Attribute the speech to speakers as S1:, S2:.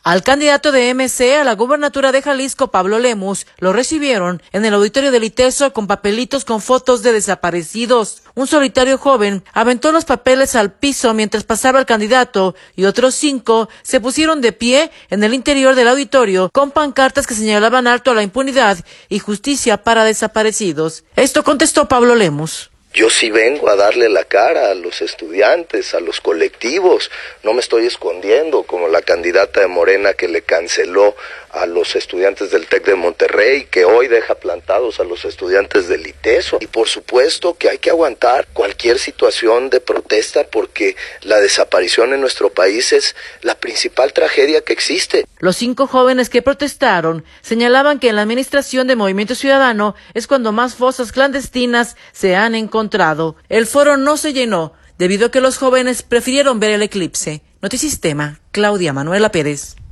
S1: Al candidato de MC a la gubernatura de Jalisco, Pablo Lemus, lo recibieron en el auditorio del ITESO con papelitos con fotos de desaparecidos. Un solitario joven aventó los papeles al piso mientras pasaba el candidato y otros 5 se pusieron de pie en el interior del auditorio con pancartas que señalaban alto a la impunidad y justicia para desaparecidos. Esto contestó Pablo Lemus.
S2: Yo sí vengo a darle la cara a los estudiantes, a los colectivos, no me estoy escondiendo como la candidata de Morena que le canceló a los estudiantes del TEC de Monterrey, que hoy deja plantados a los estudiantes del ITESO. Y por supuesto que hay que aguantar cualquier situación de protesta porque la desaparición en nuestro país es la principal tragedia que existe.
S1: Los 5 jóvenes que protestaron señalaban que en la administración de Movimiento Ciudadano es cuando más fosas clandestinas se han encontrado. El foro no se llenó debido a que los jóvenes prefirieron ver el eclipse. Notisistema, Claudia Manuela Pérez.